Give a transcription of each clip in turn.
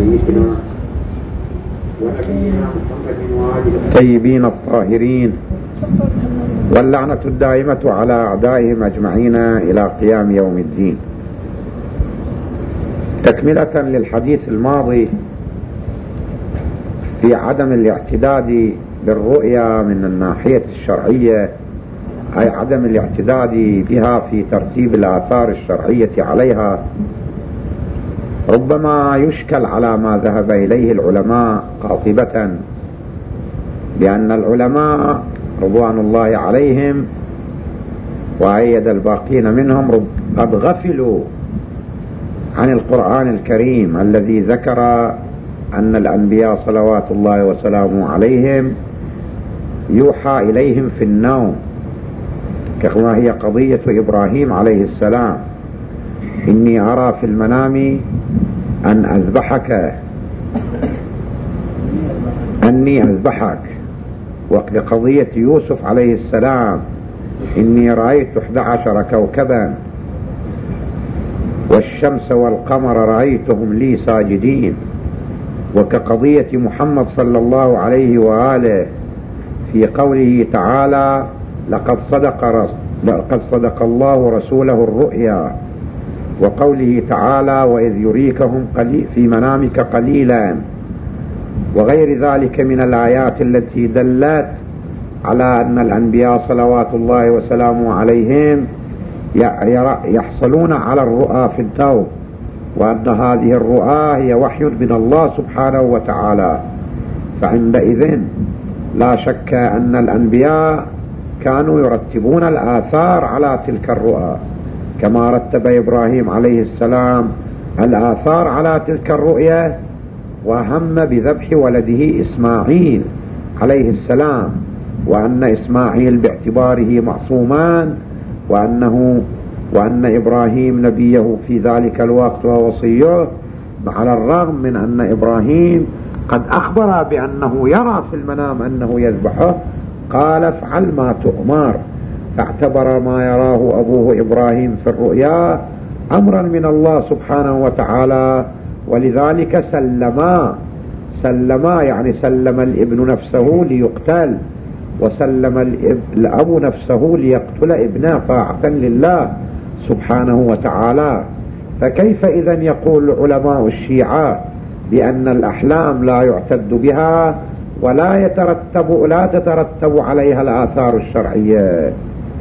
سيدنا ونبينا محمد وآله الطيبين الطاهرين، واللعنة الدائمة على أعدائهم أجمعين إلى قيام يوم الدين. تكملة للحديث الماضي في عدم الاعتداد بالرؤيا من الناحية الشرعية، أي عدم الاعتداد بها في ترتيب الآثار الشرعية عليها، ربما يشكل على ما ذهب إليه العلماء قاطبة، بأن العلماء رضوان الله عليهم وأيد الباقين منهم قد غفلوا عن القرآن الكريم الذي ذكر أن الأنبياء صلوات الله وسلامه عليهم يوحى إليهم في النوم، كما هي قضية إبراهيم عليه السلام: إني أرى في المنام أن أذبحك أني أذبحك. وقضية يوسف عليه السلام: إني رأيت 11 كوكبا والشمس والقمر رأيتهم لي ساجدين. وكقضية محمد صلى الله عليه وآله في قوله تعالى: لقد صدق الله رسوله الرؤيا، وقوله تعالى: وإذ يريكهم في منامك قليلا، وغير ذلك من الآيات التي دلت على أن الأنبياء صلوات الله وسلامه عليهم يحصلون على الرؤى في النوم، وأن هذه الرؤى هي وحي من الله سبحانه وتعالى. فعندئذ لا شك أن الأنبياء كانوا يرتبون الآثار على تلك الرؤى، كما رتب إبراهيم عليه السلام الآثار على تلك الرؤية، وهم بذبح ولده إسماعيل عليه السلام، وأن إسماعيل باعتباره معصومان، وأن إبراهيم نبيه في ذلك الوقت ووصيه، على الرغم من أن إبراهيم قد أخبر بأنه يرى في المنام أنه يذبحه، قال: افعل ما تؤمر. فاعتبر ما يراه أبوه إبراهيم في الرؤيا أمرا من الله سبحانه وتعالى، ولذلك سلما يعني سلم الابن نفسه ليقتل، وسلم الأب نفسه ليقتل ابنه طاعة لله سبحانه وتعالى. فكيف إذن يقول علماء الشيعة بأن الأحلام لا يعتد بها ولا تترتب عليها الآثار الشرعية؟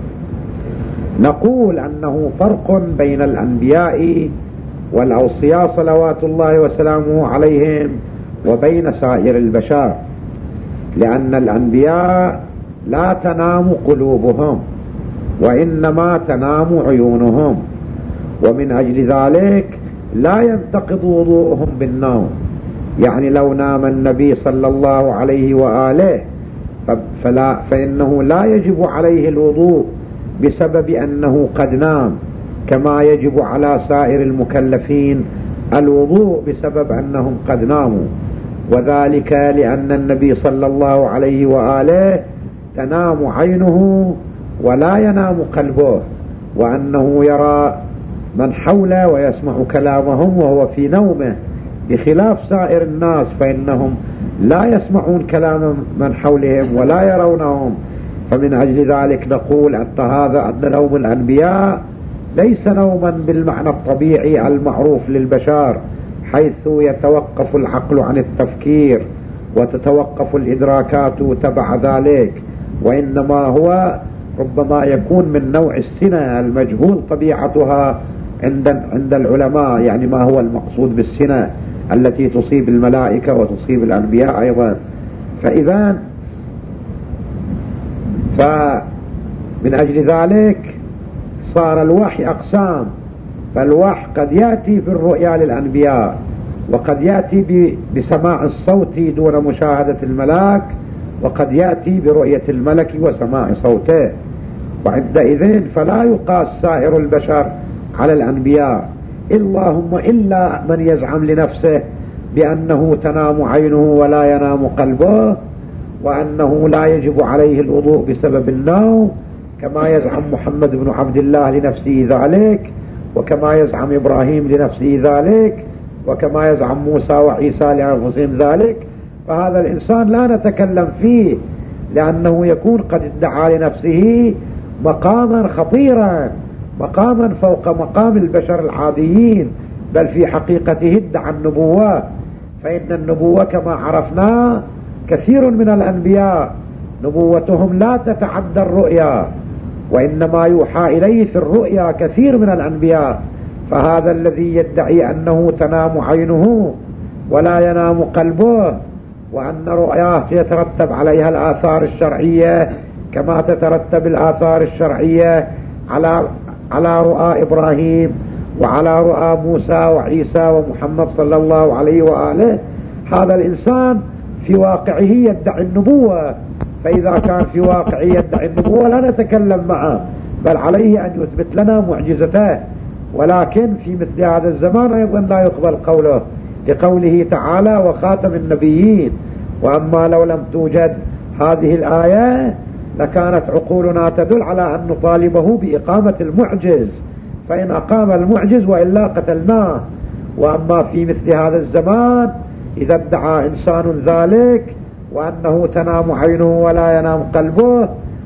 نقول أنه فرق بين الأنبياء والأوصياء صلوات الله وسلامه عليهم وبين سائر البشر، لأن الأنبياء لا تنام قلوبهم وإنما تنام عيونهم، ومن أجل ذلك لا ينتقض وضوءهم بالنوم. يعني لو نام النبي صلى الله عليه وآله فإنه لا يجب عليه الوضوء بسبب أنه قد نام، كما يجب على سائر المكلفين الوضوء بسبب أنهم قد ناموا، وذلك لأن النبي صلى الله عليه وآله تنام عينه ولا ينام قلبه، وأنه يرى من حوله ويسمع كلامهم وهو في نومه، بخلاف سائر الناس فإنهم لا يسمعون كلام من حولهم ولا يرونهم. فمن أجل ذلك نقول أن نوم الأنبياء ليس نوما بالمعنى الطبيعي المعروف للبشر، حيث يتوقف العقل عن التفكير وتتوقف الإدراكات تبع ذلك، وإنما هو ربما يكون من نوع السنة المجهول طبيعتها عند العلماء، يعني ما هو المقصود بالسنة التي تصيب الملائكة وتصيب الأنبياء أيضا. فمن أجل ذلك صار الوحي أقسام، فالوحي قد يأتي في الرؤيا للأنبياء، وقد يأتي بسماع الصوت دون مشاهدة الملاك، وقد يأتي برؤية الملك وسماع صوته. وعندئذ فلا يقاس سائر البشر على الأنبياء، اللهم إلا من يزعم لنفسه بأنه تنام عينه ولا ينام قلبه، وأنه لا يجب عليه الوضوء بسبب النوم، كما يزعم محمد بن عبد الله لنفسه ذلك، وكما يزعم إبراهيم لنفسه ذلك. وكما يزعم موسى وعيسى لأنفسهم ذلك، فهذا الإنسان لا نتكلم فيه، لأنه يكون قد ادعى لنفسه مقاما خطيرا، مقاما فوق مقام البشر العاديين، بل في حقيقته ادعى النبوة. فإن النبوة كما عرفنا كثير من الأنبياء نبوتهم لا تتعدى الرؤيا، وإنما يوحى إليه في الرؤيا كثير من الأنبياء. فهذا الذي يدعي أنه تنام عينه ولا ينام قلبه، وأن رؤياه يترتب عليها الآثار الشرعية كما تترتب الآثار الشرعية على رؤى إبراهيم وعلى رؤى موسى وعيسى ومحمد صلى الله عليه وآله، هذا الإنسان في واقعه يدعي النبوة. فإذا كان في واقعه يدعي النبوة لا نتكلم معه، بل عليه أن يثبت لنا معجزته. ولكن في مثل هذا الزمان أيضا لا يقبل قوله، لقوله تعالى وخاتم النبيين. وأما لو لم توجد هذه الآية لكانت عقولنا تدل على أن نطالبه بإقامة المعجز، فإن أقام المعجز وإلا قتلناه. وأما في مثل هذا الزمان إذا ادعى إنسان ذلك، وأنه تنام عينه ولا ينام قلبه،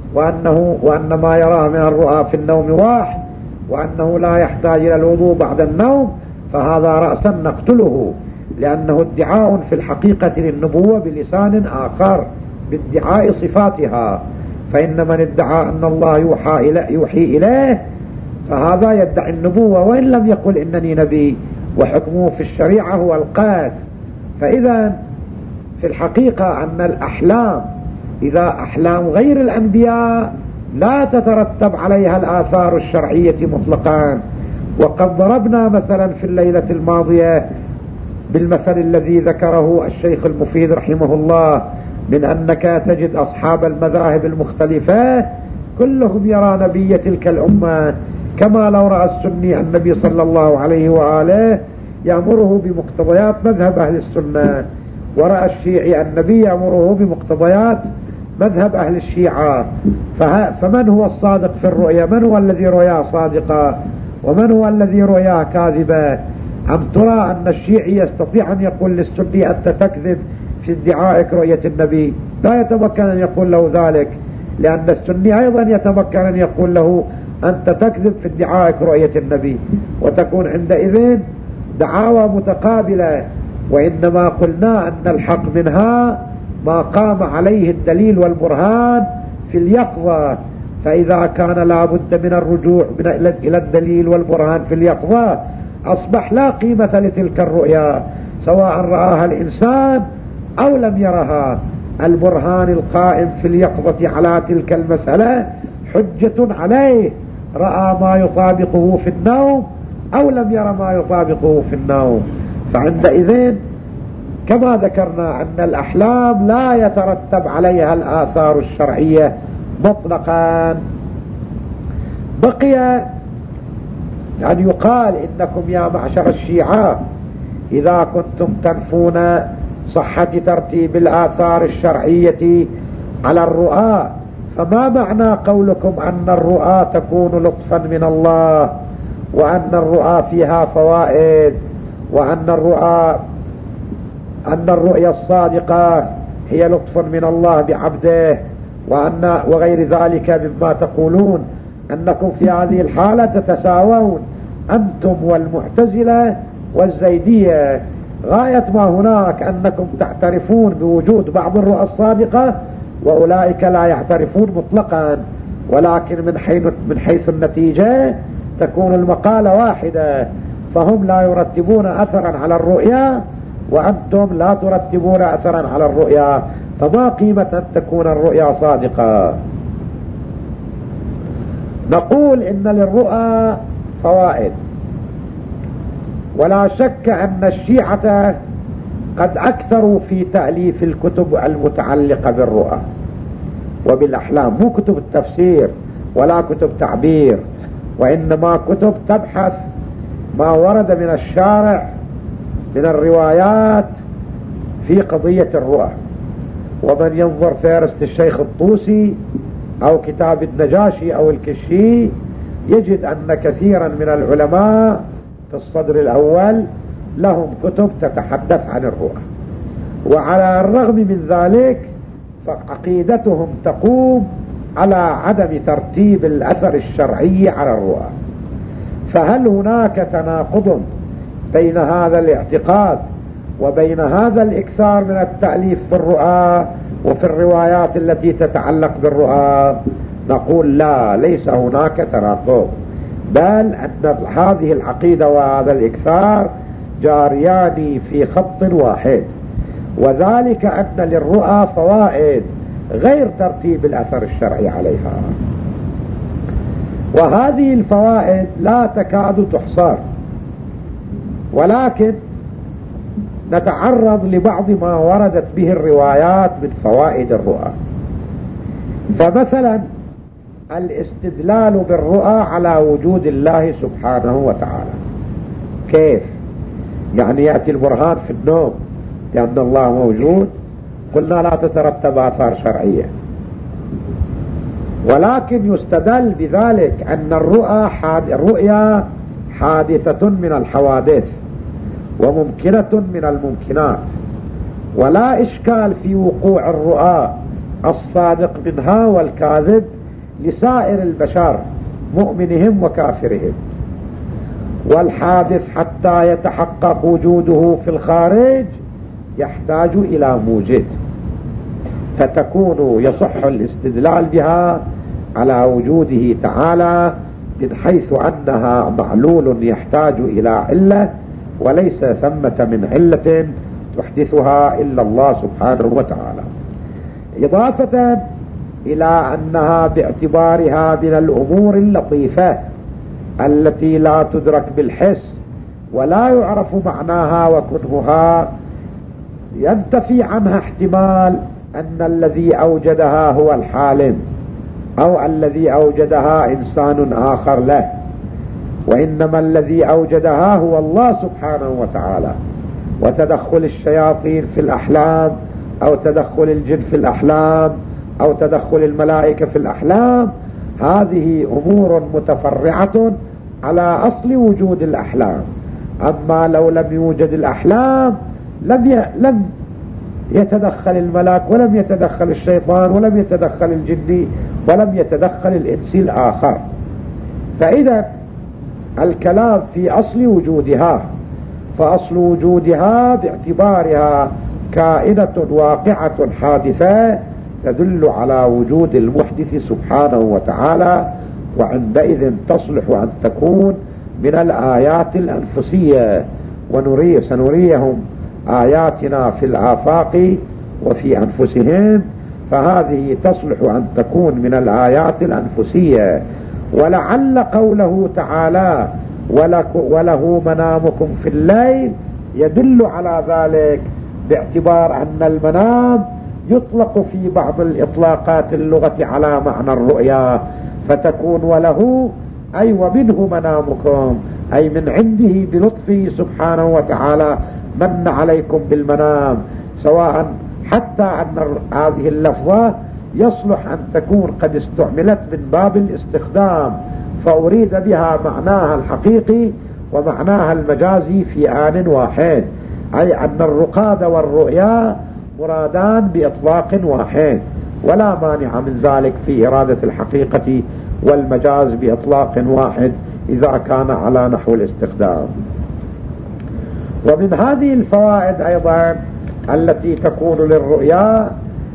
وأن ما يراه من الرؤى في النوم واحد، وأنه لا يحتاج إلى الوضوء بعد النوم، فهذا رأسا نقتله، لأنه ادعاء في الحقيقة للنبوة بلسان آخر بادعاء صفاتها. فإن من ادعى أن الله يوحي إليه فهذا يدعي النبوة وإن لم يقل إنني نبي، وحكمه في الشريعة هو القذف. فإذا في الحقيقة أن الأحلام إذا أحلام غير الأنبياء لا تترتب عليها الآثار الشرعية مطلقا. وقد ضربنا مثلا في الليلة الماضية بالمثل الذي ذكره الشيخ المفيد رحمه الله، من أنك تجد أصحاب المذاهب المختلفة كلهم يرى نبي تلك الأمة، كما لو رأى السني النبي صلى الله عليه وآله يأمره بمقتضيات مذهب أهل السنة، ورأى الشيعي النبي يأمره بمقتضيات مذهب أهل الشيعة. فمن هو الصادق في الرؤيا؟ من هو الذي رؤياه صادقة ومن هو الذي رؤياه كاذبة؟ أم ترى أن الشيعي يستطيع أن يقول للسني أنت تكذب في ادعائك رؤية النبي؟ لا يتمكن أن يقول له ذلك، لأن السني أيضا يتمكن أن يقول له أنت تكذب في ادعائك رؤية النبي، وتكون عندئذ دعاوى متقابلة. وإنما قلنا أن الحق منها ما قام عليه الدليل والبرهان في اليقظة. فإذا كان لا بد من الرجوع إلى الدليل والبرهان في اليقظة أصبح لا قيمة لتلك الرؤيا سواء رآها الإنسان أو لم يرها. البرهان القائم في اليقظة على تلك المسألة حجة عليه، رأى ما يطابقه في النوم أو لم ير ما يطابقه في النوم. فعندئذ كما ذكرنا أن الأحلام لا يترتب عليها الآثار الشرعية مطلقا. بقي أن يقال إنكم يا معشر الشيعة إذا كنتم تنفون صحة ترتيب الآثار الشرعية على الرؤى، فما معنى قولكم أن الرؤى تكون لطفا من الله، وأن الرؤى فيها فوائد، وأن الرؤيا الصادقة هي لطف من الله بعبده، وغير ذلك مما تقولون أنكم في هذه الحالة تتساوون أنتم والمعتزلة والزيدية. غاية ما هناك أنكم تعترفون بوجود بعض الرؤى الصادقة وأولئك لا يعترفون مطلقا، ولكن من حيث النتيجة تكون المقالة واحدة، فهم لا يرتبون أثرا على الرؤيا وأنتم لا ترتبون أثرا على الرؤيا، فما قيمة أن تكون الرؤيا صادقة؟ نقول إن للرؤى فوائد، ولا شك أن الشيعة قد أكثروا في تأليف الكتب المتعلقة بالرؤى وبالأحلام، مو كتب التفسير ولا كتب تعبير، وإنما كتب تبحث ما ورد من الشارع من الروايات في قضية الرؤى. ومن ينظر فهرست الشيخ الطوسي أو كتاب النجاشي أو الكشي يجد أن كثيرا من العلماء في الصدر الأول لهم كتب تتحدث عن الرؤى، وعلى الرغم من ذلك فعقيدتهم تقوم على عدم ترتيب الأثر الشرعي على الرؤى. فهل هناك تناقض بين هذا الاعتقاد وبين هذا الإكثار من التأليف في الرؤى وفي الروايات التي تتعلق بالرؤى؟ نقول لا، ليس هناك تناقض، بل أن هذه العقيدة وهذا الإكثار جاريان في خط واحد، وذلك أن للرؤى فوائد غير ترتيب الأثر الشرعي عليها، وهذه الفوائد لا تكاد تحصر، ولكن نتعرض لبعض ما وردت به الروايات من فوائد الرؤى. فمثلا الاستدلال بالرؤى على وجود الله سبحانه وتعالى. كيف؟ يعني يأتي البرهان في النوم لأن الله موجود، قلنا لا تترتب آثار شرعية، ولكن يستدل بذلك أن الرؤيا حادثة من الحوادث وممكنة من الممكنات، ولا إشكال في وقوع الرؤى الصادق منها والكاذب لسائر البشر مؤمنهم وكافرهم. والحادث حتى يتحقق وجوده في الخارج يحتاج إلى موجد، فتكون يصح الاستدلال بها على وجوده تعالى من حيث أنها معلول يحتاج إلى علة، وليس ثمة من علة تحدثها إلا الله سبحانه وتعالى، إضافة إلى أنها باعتبارها من الأمور اللطيفة التي لا تدرك بالحس ولا يعرف معناها وكنهها، ينتفي عنها احتمال أن الذي أوجدها هو الحالم أو الذي أوجدها إنسان آخر له، وإنما الذي أوجدها هو الله سبحانه وتعالى. وتدخل الشياطين في الأحلام أو تدخل الجن في الأحلام أو تدخل الملائكة في الأحلام هذه أمور متفرعة على أصل وجود الأحلام. أما لو لم يوجد الأحلام لم يتدخل الملاك ولم يتدخل الشيطان ولم يتدخل الجن ولم يتدخل الإنس الآخر. فإذا الكلام في أصل وجودها، فأصل وجودها باعتبارها كائنة واقعة حادثة تدل على وجود المحدث سبحانه وتعالى، وعندئذ تصلح أن تكون من الآيات الأنفسية، سنريهم آياتنا في الآفاق وفي أنفسهم، فهذه تصلح أن تكون من الآيات الأنفسية. ولعل قوله تعالى وله منامكم في الليل يدل على ذلك، باعتبار أن المنام يطلق في بعض الإطلاقات اللغة على معنى الرؤيا، فتكون وله أي ومنه منامكم، أي من عنده بلطفه سبحانه وتعالى من عليكم بالمنام، سواء حتى أن هذه اللفظة يصلح أن تكون قد استعملت من باب الاستخدام، فأريد بها معناها الحقيقي ومعناها المجازي في آن واحد، أي أن الرقاد والرؤيا مرادان بإطلاق واحد، ولا مانع من ذلك في إرادة الحقيقة والمجاز بإطلاق واحد إذا كان على نحو الاستخدام. ومن هذه الفوائد أيضا التي تكون للرؤيا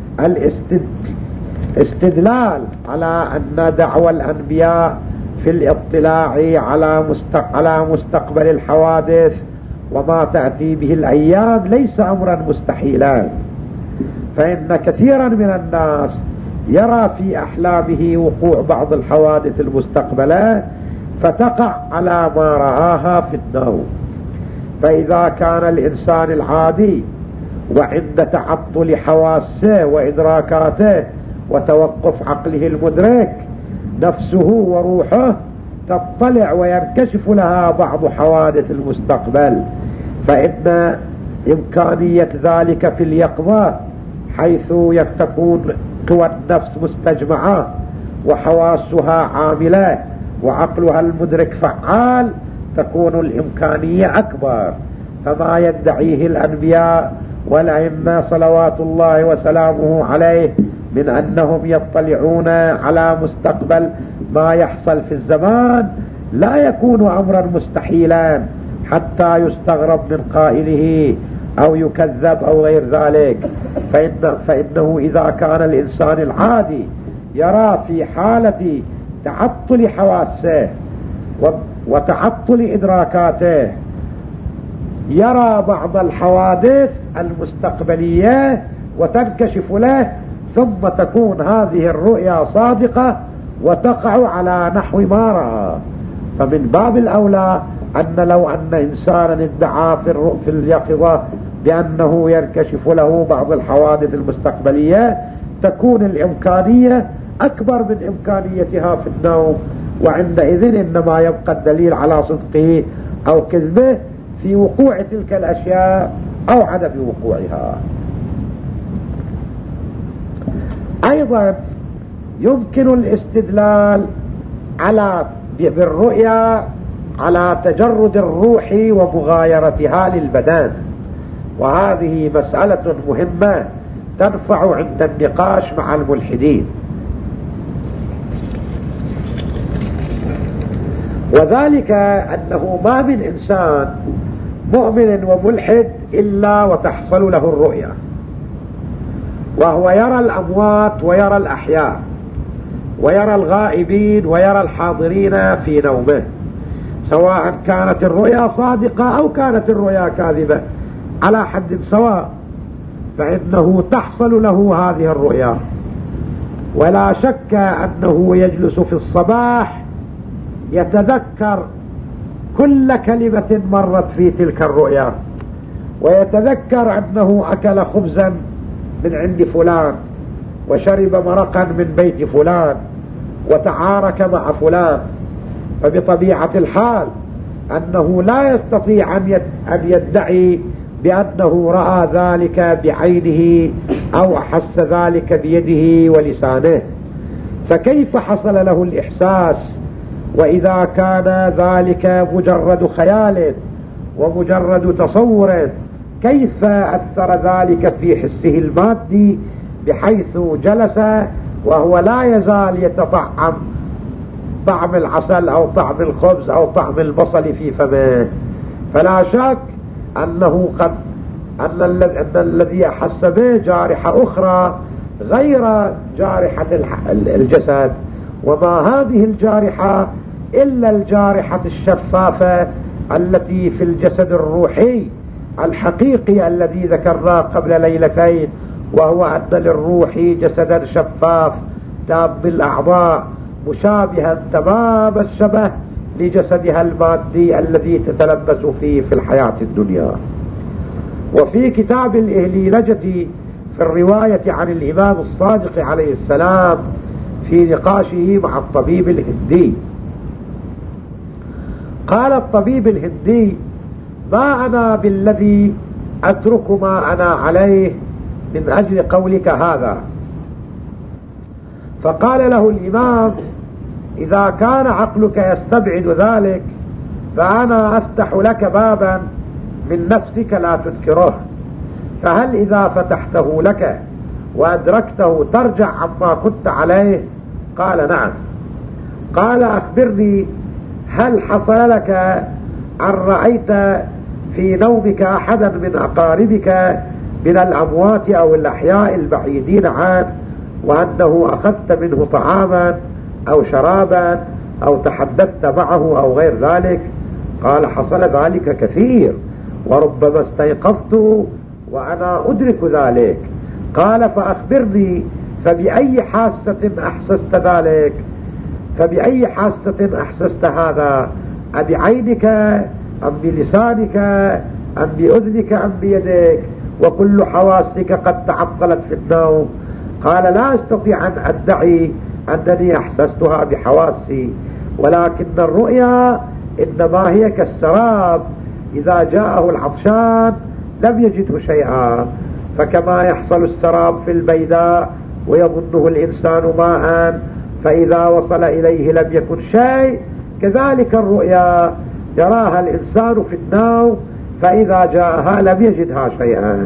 الاستدلال على أن دعوى الأنبياء في الاطلاع على مستقبل الحوادث وما تأتي به الأيام ليس أمرا مستحيلا، فإن كثيرا من الناس يرى في أحلامه وقوع بعض الحوادث المستقبلة فتقع على ما رآها في النوم. فإذا كان الإنسان العادي وعند تعطل حواسه وإدراكاته وتوقف عقله المدرك نفسه وروحه تطلع وينكشف لها بعض حوادث المستقبل، فإن إمكانية ذلك في اليقظة حيث تكون قوى النفس مستجمعة وحواسها عاملة وعقلها المدرك فعال تكون الإمكانية أكبر. فما يدعيه الأنبياء والأئمة صلوات الله وسلامه عليه من أنهم يطلعون على مستقبل ما يحصل في الزمان لا يكون أمرا مستحيلا حتى يستغرب من قائله أو يكذب أو غير ذلك. فإنه إذا كان الإنسان العادي يرى في حالة تعطل حواسه وتعطل إدراكاته يرى بعض الحوادث المستقبلية وتنكشف له، ثم تكون هذه الرؤيا صادقة وتقع على نحو ما رأى، فمن باب الأولى أن لو أن إنسانا ادعى في اليقظة بأنه ينكشف له بعض الحوادث المستقبلية تكون الإمكانية أكبر من إمكانيتها في النوم، وعندئذ إنما يبقى الدليل على صدقه أو كذبه في وقوع تلك الأشياء أو عدم وقوعها. أيضا يمكن الاستدلال بالرؤيا على تجرد الروح ومغايرتها للبدن، وهذه مسألة مهمة تنفع عند النقاش مع الملحدين. وذلك أنه ما من إنسان مؤمن وملحد إلا وتحصل له الرؤيا، وهو يرى الأموات ويرى الأحياء ويرى الغائبين ويرى الحاضرين في نومه، سواء كانت الرؤيا صادقة أو كانت الرؤيا كاذبة على حد سواء، فإنه تحصل له هذه الرؤيا. ولا شك أنه يجلس في الصباح يتذكر كل كلمة مرت في تلك الرؤيا، ويتذكر أنه أكل خبزا من عند فلان وشرب مرقا من بيت فلان وتعارك مع فلان، فبطبيعة الحال أنه لا يستطيع أن يدعي بأنه رأى ذلك بعينه أو أحس ذلك بيده ولسانه، فكيف حصل له الإحساس وإذا كان ذلك مجرد خيال ومجرد تصور؟ كيف أثر ذلك في حسه المادي بحيث جلس وهو لا يزال يتطعم طعم العسل أو طعم الخبز أو طعم البصل في فمه؟ فلا شك أن الذي أحس به جارحة أخرى غير جارحة الجسد، وما هذه الجارحة إلا الجارحة الشفافة التي في الجسد الروحي الحقيقي الذي ذكرناه قبل ليلتين، وهو أن للروح جسدا شفاف تام بالأعضاء مشابها تمام الشبه لجسدها المادي الذي تتلبس فيه في الحياة الدنيا. وفي كتاب الإهليلجة في الرواية عن الإمام الصادق عليه السلام في نقاشه مع الطبيب الهندي، قال الطبيب الهندي: ما أنا بالذي أترك ما أنا عليه من أجل قولك هذا. فقال له الإمام: إذا كان عقلك يستبعد ذلك فأنا أفتح لك بابا من نفسك لا تذكره، فهل إذا فتحته لك وأدركته ترجع عما كنت عليه؟ قال: نعم. قال: أخبرني، هل حصل لك أن رأيت في نومك أحدا من أقاربك من الأموات أو الأحياء البعيدين عنه وأنه أخذت منه طعاما أو شرابا أو تحدثت معه أو غير ذلك؟ قال: حصل ذلك كثير، وربما استيقظت وأنا أدرك ذلك. قال: فأخبرني، فبأي حاسة أحسست ذلك؟ فبأي حاسة أحسست هذا؟ أبعينك أم بلسانك أم بأذنك أم بيدك؟ وكل حواسك قد تعطلت في النوم. قال: لا أستطيع أن أدعي أنني أحسستها بحواسي، ولكن الرؤيا إنما هي كالسراب إذا جاءه العطشان لم يجده شيئا، فكما يحصل السراب في البيداء ويظنه الإنسان ماء فإذا وصل إليه لم يكن شيء، كذلك الرؤيا يراها الإنسان في النوم فإذا جاءها لم يجدها شيئا.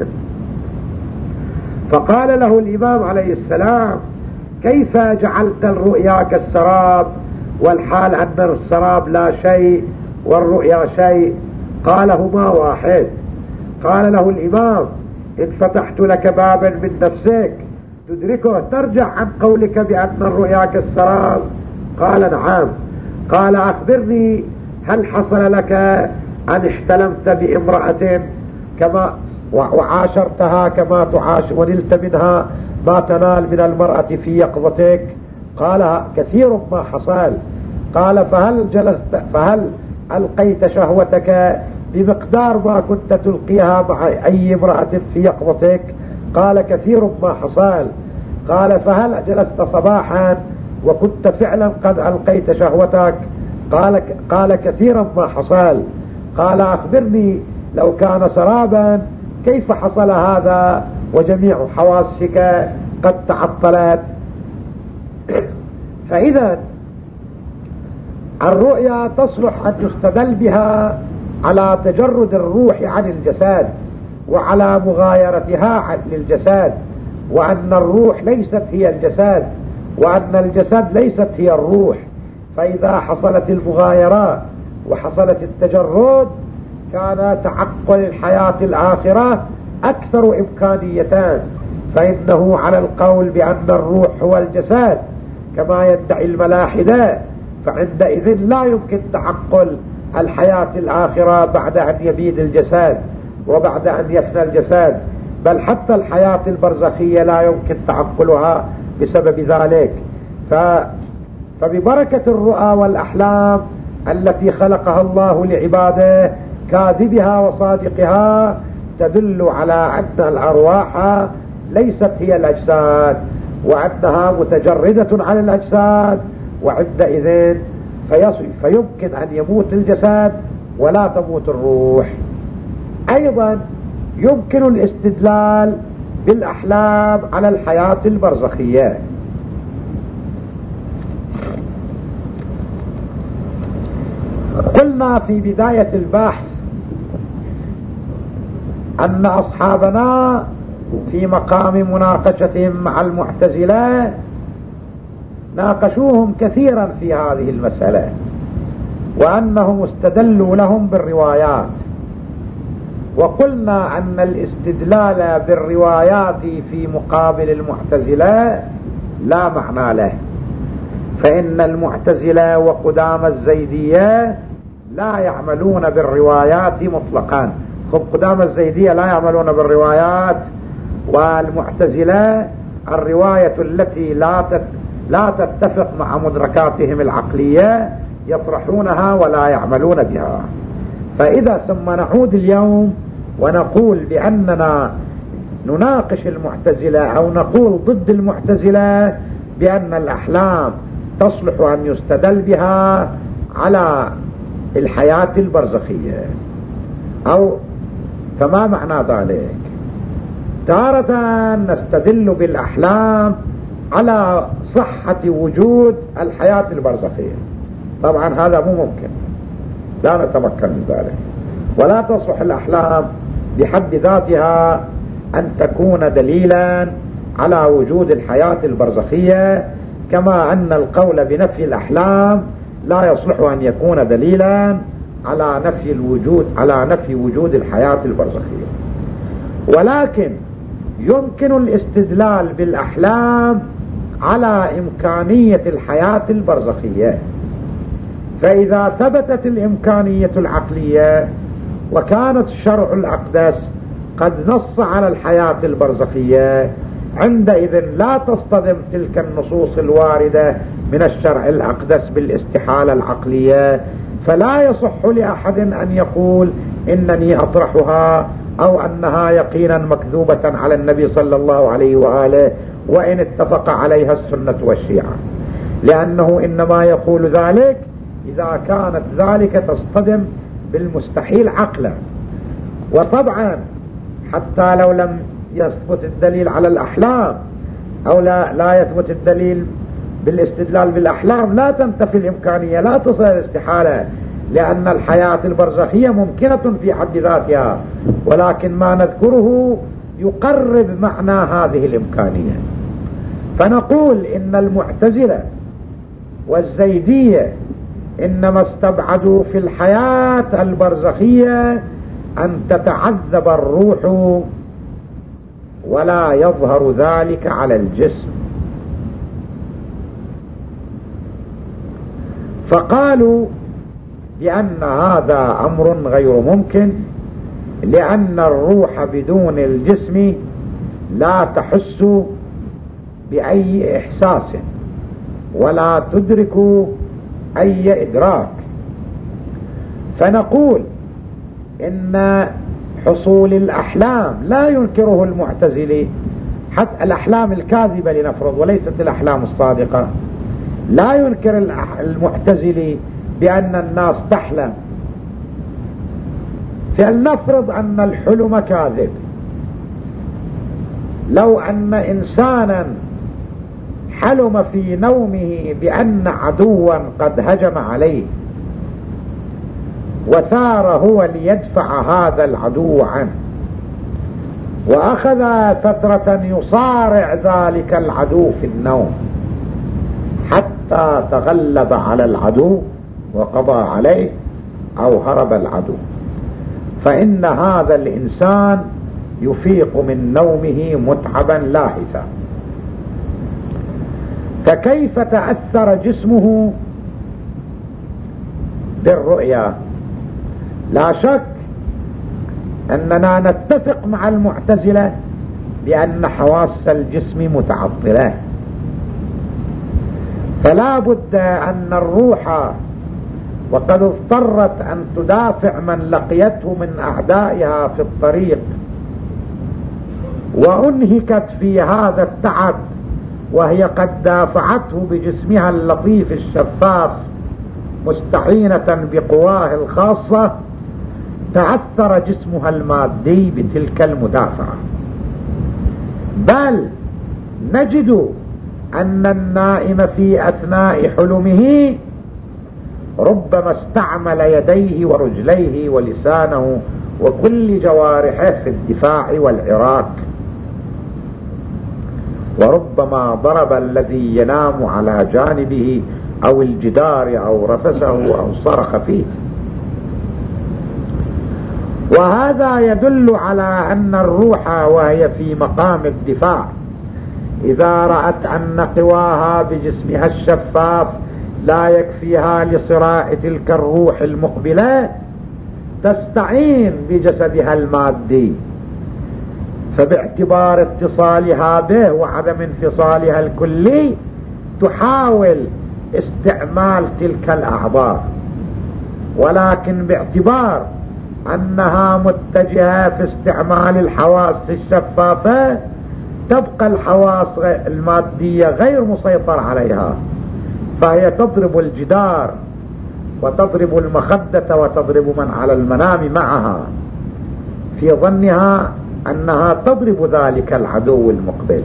فقال له الإمام عليه السلام: كيف جعلت الرؤيا كالسراب والحال أن السراب لا شيء والرؤيا شيء؟ قال: هما واحد. قال له الإمام: إن فتحت لك بابا من نفسك تدركه ترجع عن قولك بأن الرؤيا كالسراب؟ قال: نعم. قال: أخبرني، هل حصل لك أن احتلمت بامرأة كما وعاشرتها كما تعاشر ونلت منها ما تنال من المرأة في يقظتك؟ قال: كثير ما حصل. قال: فهل ألقيت شهوتك بمقدار ما كنت تلقيها مع أي امرأة في يقظتك؟ قال: كثير ما حصل. قال: فهل جلست صباحا وكنت فعلا قد ألقيت شهوتك؟ قال: كثيرا ما حصل. قال: أخبرني، لو كان سرابا كيف حصل هذا وجميع حواسك قد تعطلت؟ فإذا الرؤيا تصلح أن يستدل بها على تجرد الروح عن الجسد وعلى مغايرتها للجسد، وأن الروح ليست هي الجسد وأن الجسد ليست هي الروح. فإذا حصلت المغايرات وحصلت التجرد كان تعقل الحياة الآخرة أكثر إمكانية، فإنه على القول بأن الروح هو الجسد كما يدعي الملاحدة، فعندئذ لا يمكن تعقل الحياة الآخرة بعد أن يبيد الجسد وبعد أن يفنى الجسد، بل حتى الحياة البرزخية لا يمكن تعقلها بسبب ذلك. فببركة الرؤى والأحلام التي خلقها الله لعباده كاذبها وصادقها تدل على أن الأرواح ليست هي الأجساد وأنها متجردة عن الأجساد، وعندئذ فيمكن أن يموت الجسد ولا تموت الروح. أيضا يمكن الاستدلال بالأحلام على الحياة البرزخية. قلنا في بداية البحث أن أصحابنا في مقام مناقشتهم مع المعتزلة ناقشوهم كثيرا في هذه المسألة، وأنهم استدلوا لهم بالروايات، وقلنا أن الاستدلال بالروايات في مقابل المعتزلة لا معنى له، فإن المعتزلة وقدام الزيدية لا يعملون بالروايات مطلقا. قدام الزيدية لا يعملون بالروايات، والمعتزلة الرواية التي لا تتفق مع مدركاتهم العقلية يطرحونها ولا يعملون بها. فإذا ثم نعود اليوم ونقول بأننا نناقش المعتزلة أو نقول ضد المعتزلة بأن الأحلام تصلح أن يستدل بها على الحياة البرزخية، فما معنى ذلك؟ تارة نستدل بالأحلام على صحة وجود الحياة البرزخية، طبعا هذا مو ممكن، لا نتمكن من ذلك، ولا تصلح الأحلام بحد ذاتها أن تكون دليلا على وجود الحياة البرزخية، كما أن القول بنفي الأحلام لا يصلح أن يكون دليلا على نفي وجود الحياة البرزخية. ولكن يمكن الاستدلال بالأحلام على إمكانية الحياة البرزخية. فإذا ثبتت الإمكانية العقلية وكانت الشرع الأقدس قد نص على الحياة البرزخية، عندئذ لا تصطدم تلك النصوص الواردة من الشرع الأقدس بالاستحالة العقلية، فلا يصح لأحد أن يقول إنني أطرحها أو أنها يقينا مكذوبة على النبي صلى الله عليه وآله وإن اتفق عليها السنة والشيعة، لأنه إنما يقول ذلك إذا كانت ذلك تصطدم بالمستحيل عقلا. وطبعا حتى لو لم يثبت الدليل على الأحلام أو لا يثبت الدليل بالاستدلال بالأحلام لا تنتفي الإمكانية، لا تصل الاستحالة، لأن الحياة البرزخية ممكنة في حد ذاتها، ولكن ما نذكره يقرب معنى هذه الإمكانية. فنقول إن المعتزلة والزيدية إنما استبعدوا في الحياة البرزخية أن تتعذب الروح ولا يظهر ذلك على الجسم، فقالوا بأن هذا أمر غير ممكن، لأن الروح بدون الجسم لا تحس بأي إحساس ولا تدرك أي إدراك. فنقول إن حصول الأحلام لا ينكره المعتزلي، حتى الأحلام الكاذبة لنفرض وليست الأحلام الصادقة، لا ينكر المعتزلي بأن الناس تحلم. فلنفرض أن الحلم كاذب، لو أن إنسانا حلم في نومه بأن عدوا قد هجم عليه وثار هو ليدفع هذا العدو عنه، وأخذ فترة يصارع ذلك العدو في النوم حتى تغلب على العدو وقضى عليه أو هرب العدو، فإن هذا الإنسان يفيق من نومه متعبا لاهثا. فكيف تأثر جسمه بالرؤيا؟ لا شك أننا نتفق مع المعتزلة بأن حواس الجسم متعطلة، فلا بد أن الروح وقد اضطرت أن تدافع من لقيته من أعدائها في الطريق وأنهكت في هذا التعب وهي قد دافعته بجسمها اللطيف الشفاف مستعينة بقواه الخاصة، تأثر جسمها المادي بتلك المدافعة. بل نجد أن النائم في أثناء حلمه ربما استعمل يديه ورجليه ولسانه وكل جوارحه في الدفاع والعراك، وربما ضرب الذي ينام على جانبه أو الجدار أو رفسه أو صرخ فيه. وهذا يدل على أن الروح وهي في مقام الدفاع إذا رأت أن قواها بجسمها الشفاف لا يكفيها لصراع تلك الروح المقبلة تستعين بجسدها المادي، فباعتبار اتصالها به وعدم انفصالها الكلي تحاول استعمال تلك الأعضاء، ولكن باعتبار أنها متجهة في استعمال الحواس الشفافة تبقى الحواس المادية غير مسيطر عليها، فهي تضرب الجدار وتضرب المخدة وتضرب من على المنام معها في ظنها أنها تضرب ذلك العدو المقبل.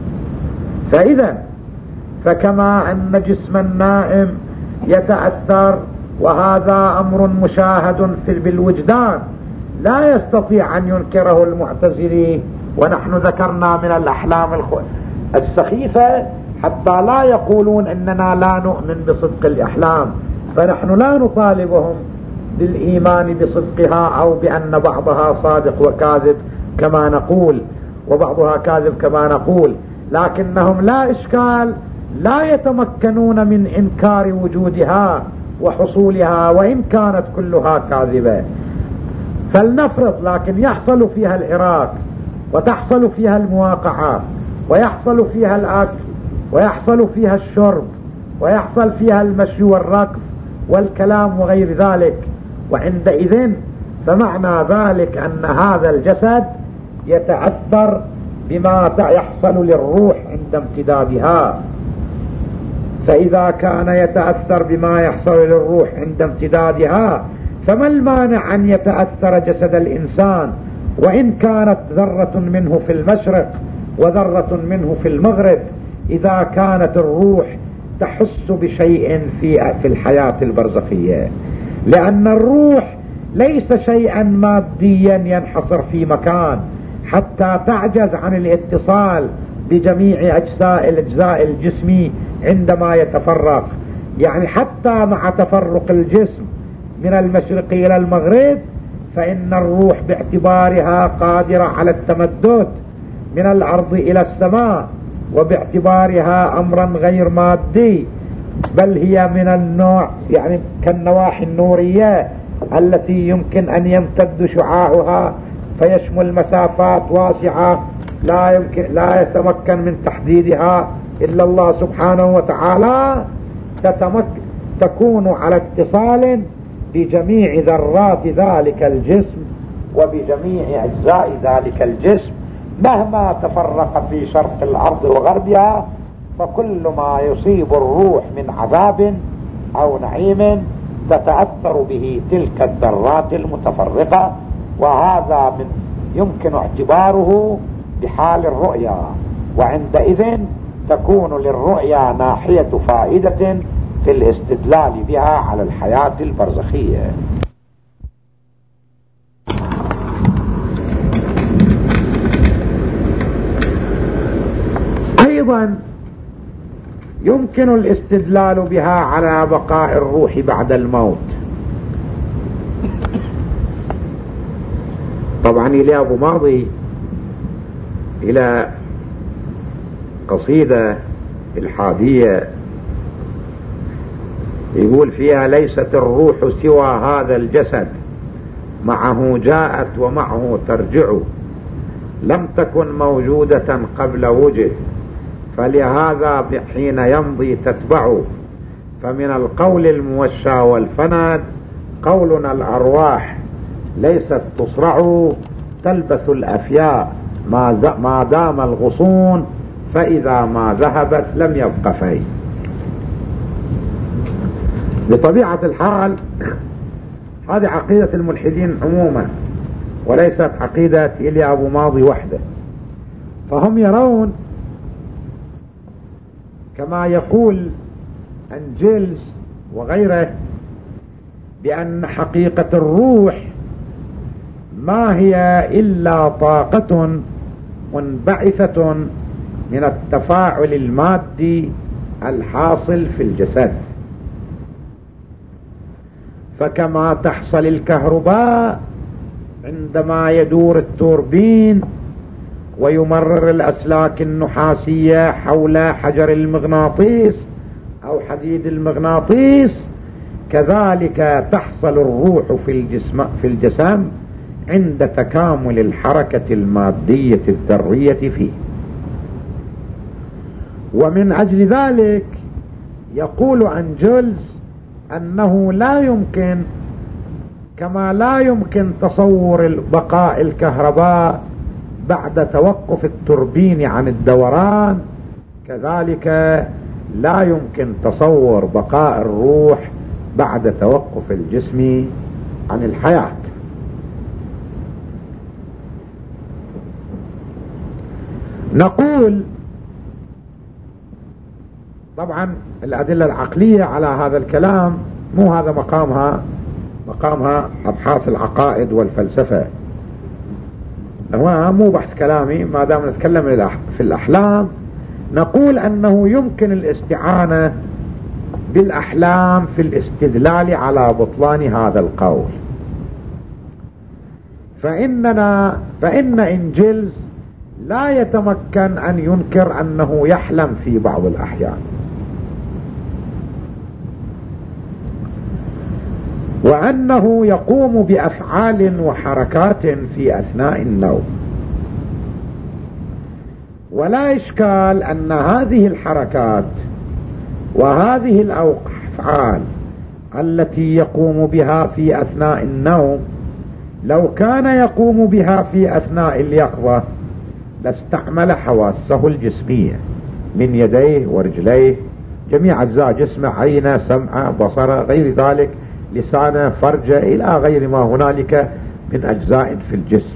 فإذا فكما أن جسم النائم يتأثر، وهذا أمر مشاهد بالوجدان لا يستطيع أن ينكره المعتزلي، ونحن ذكرنا من الأحلام السخيفة حتى لا يقولون إننا لا نؤمن بصدق الأحلام، فنحن لا نطالبهم بالإيمان بصدقها أو بأن بعضها صادق وكاذب كما نقول وبعضها كاذب كما نقول، لكنهم لا إشكال لا يتمكنون من إنكار وجودها وحصولها وإن كانت كلها كاذبة. فلنفرض لكن يحصل فيها العراك وتحصل فيها المواقعة ويحصل فيها الأكل ويحصل فيها الشرب ويحصل فيها المشي والركض والكلام وغير ذلك، وعندئذ فمعنى ذلك أن هذا الجسد يتأثر بما يحصل للروح عند امتدادها. فإذا كان يتأثر بما يحصل للروح عند امتدادها فما المانع أن يتأثر جسد الإنسان وإن كانت ذرة منه في المشرق وذرة منه في المغرب، إذا كانت الروح تحس بشيء في الحياة البرزخية. لأن الروح ليس شيئا ماديا ينحصر في مكان حتى تعجز عن الاتصال بجميع أجزاء الجسم عندما يتفرق. يعني حتى مع تفرق الجسم من المشرق إلى المغرب فإن الروح باعتبارها قادرة على التمدد من الأرض إلى السماء، وباعتبارها أمرا غير مادي، بل هي من النوع يعني كالنواحي النورية التي يمكن أن يمتد شعاعها فيشمل مسافات واسعة لا يتمكن من تحديدها إلا الله سبحانه وتعالى، تكون على اتصال بجميع ذرات ذلك الجسم وبجميع أجزاء ذلك الجسم، مهما تفرق في شرق الأرض وغربها. فكل ما يصيب الروح من عذاب أو نعيم تتأثر به تلك الذرات المتفرقة، وهذا يمكن اعتباره بحال الرؤيا، وعندئذ تكون للرؤيا ناحية فائدة في الاستدلال بها على الحياة البرزخية. أيضا يمكن الاستدلال بها على بقاء الروح بعد الموت. طبعا إلى أبو ماضي إلى قصيدة الحادية يقول فيها: ليست الروح سوى هذا الجسد، معه جاءت ومعه ترجع، لم تكن موجودة قبل وجد، فلهذا حين يمضي تتبع، فمن القول الموشى والفند قولنا الأرواح ليست تصرع، تلبس الأفياء ما دام الغصون، فإذا ما ذهبت لم يبق فيه. بطبيعة الحال هذه عقيدة الملحدين عموما، وليست عقيدة إلي أبو ماضي وحده. فهم يرون كما يقول أنجيلز وغيره بأن حقيقة الروح ما هي إلا طاقة منبعثة من التفاعل المادي الحاصل في الجسد. فكما تحصل الكهرباء عندما يدور التوربين ويمرر الأسلاك النحاسية حول حجر المغناطيس أو حديد المغناطيس، كذلك تحصل الروح في الجسم عند تكامل الحركة المادية الذرية فيه. ومن أجل ذلك يقول أنجيلز أنه لا يمكن، كما لا يمكن تصور بقاء الكهرباء بعد توقف التوربين عن الدوران، كذلك لا يمكن تصور بقاء الروح بعد توقف الجسم عن الحياة. نقول طبعا الأدلة العقلية على هذا الكلام مو هذا مقامها أبحاث العقائد والفلسفة، هو مو بحث كلامي. ما دام نتكلم في الأحلام نقول أنه يمكن الاستعانة بالأحلام في الاستدلال على بطلان هذا القول. فإن إنجيلز لا يتمكن أن ينكر أنه يحلم في بعض الأحيان، وأنه يقوم بأفعال وحركات في أثناء النوم. ولا إشكال أن هذه الحركات وهذه الأفعال التي يقوم بها في أثناء النوم لو كان يقوم بها في أثناء اليقظة لاستعمل حواسه الجسمية من يديه ورجليه، جميع أجزاء جسمه، عينه، سمعه، بصره، غير ذلك، لسانه، فرجه، إلى غير ما هنالك من أجزاء في الجسم.